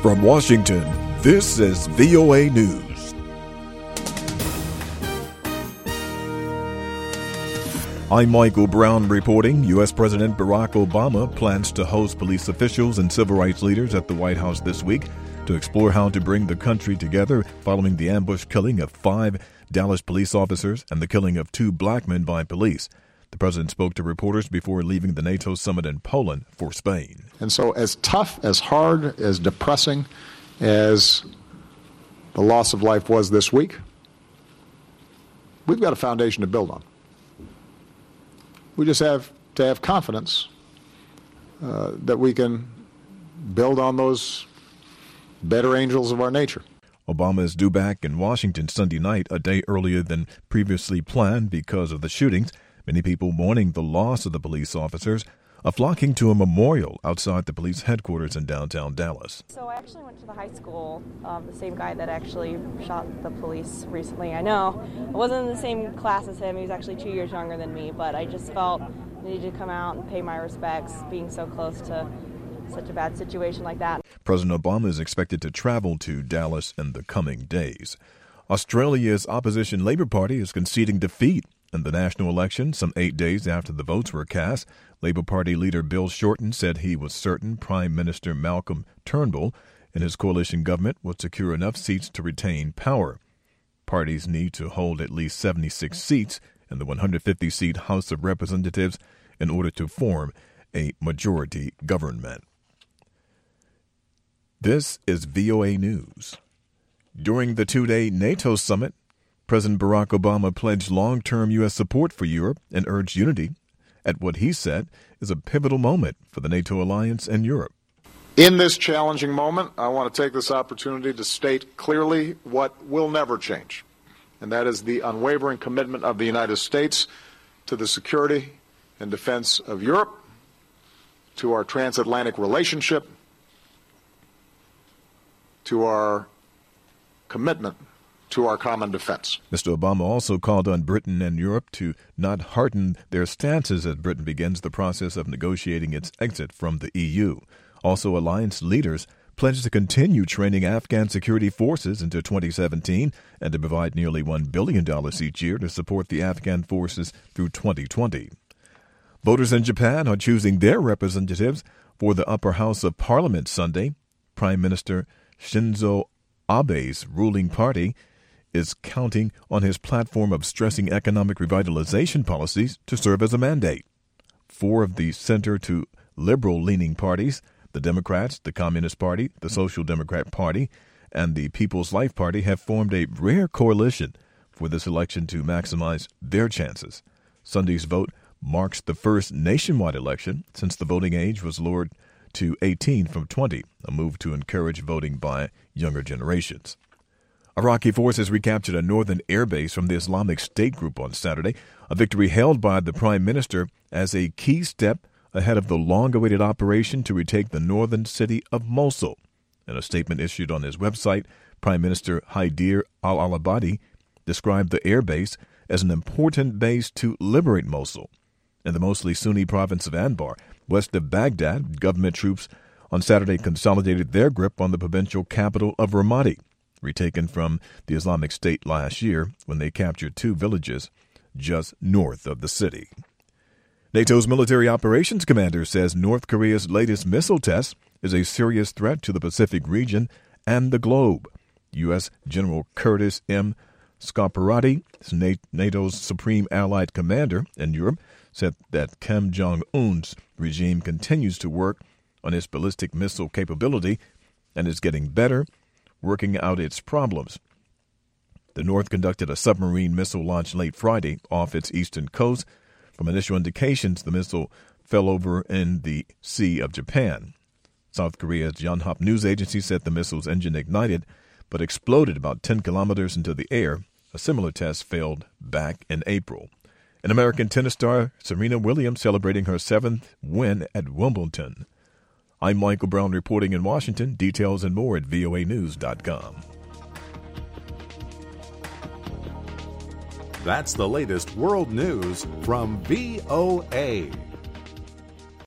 From Washington, this is VOA News. I'm Michael Brown reporting. U.S. President Barack Obama plans to host police officials and civil rights leaders at the White House this week to explore how to bring the country together following the ambush killing of 5 Dallas police officers and the killing of 2 black men by police. The president spoke to reporters before leaving the NATO summit in Poland for Spain. And so as tough, as hard, as depressing as the loss of life was this week, we've got a foundation to build on. We just have to have confidence that we can build on those better angels of our nature. Obama is due back in Washington Sunday night, a day earlier than previously planned because of the shootings. Many people mourning the loss of the police officers are flocking to a memorial outside the police headquarters in downtown Dallas. So I actually went to the high school, the same guy that actually shot the police recently. I know I wasn't in the same class as him. He was actually 2 years younger than me, but I just felt I needed to come out and pay my respects being so close to such a bad situation like that. President Obama is expected to travel to Dallas in the coming days. Australia's opposition Labour Party is conceding defeat in the national election some 8 days after the votes were cast. Labour Party leader Bill Shorten said he was certain Prime Minister Malcolm Turnbull and his coalition government would secure enough seats to retain power. Parties need to hold at least 76 seats in the 150-seat House of Representatives in order to form a majority government. This is VOA News. During the 2-day NATO summit, President Barack Obama pledged long-term U.S. support for Europe and urged unity at what he said is a pivotal moment for the NATO alliance and Europe. In this challenging moment, I want to take this opportunity to state clearly what will never change, and that is the unwavering commitment of the United States to the security and defense of Europe, to our transatlantic relationship, to our commitment to our common defense. Mr. Obama also called on Britain and Europe to not harden their stances as Britain begins the process of negotiating its exit from the EU. Also, alliance leaders pledged to continue training Afghan security forces into 2017 and to provide nearly $1 billion each year to support the Afghan forces through 2020. Voters in Japan are choosing their representatives for the upper house of parliament Sunday. Prime Minister Shinzo Abe's ruling party is counting on his platform of stressing economic revitalization policies to serve as a mandate. 4 of the center to liberal-leaning parties, the Democrats, the Communist Party, the Social Democrat Party, and the People's Life Party, have formed a rare coalition for this election to maximize their chances. Sunday's vote marks the first nationwide election since the voting age was lowered to 18 from 20, a move to encourage voting by younger generations. Iraqi forces recaptured a northern airbase from the Islamic State group on Saturday, a victory hailed by the prime minister as a key step ahead of the long-awaited operation to retake the northern city of Mosul. In a statement issued on his website, Prime Minister Haider al-Abadi described the airbase as an important base to liberate Mosul. In the mostly Sunni province of Anbar, west of Baghdad, government troops on Saturday consolidated their grip on the provincial capital of Ramadi, retaken from the Islamic State last year when they captured 2 villages just north of the city. NATO's military operations commander says North Korea's latest missile test is a serious threat to the Pacific region and the globe. U.S. General Curtis M. Scarparati, NATO's supreme allied commander in Europe, said that Kim Jong-un's regime continues to work on its ballistic missile capability and is getting better, working out its problems. The North conducted a submarine missile launch late Friday off its eastern coast. From initial indications, the missile fell over in the Sea of Japan. South Korea's Yonhap news agency said the missile's engine ignited but exploded about 10 kilometers into the air. A similar test failed back in April. And American tennis star Serena Williams celebrating her 7th win at Wimbledon. I'm Michael Brown reporting in Washington. Details and more at voanews.com. That's the latest world news from VOA.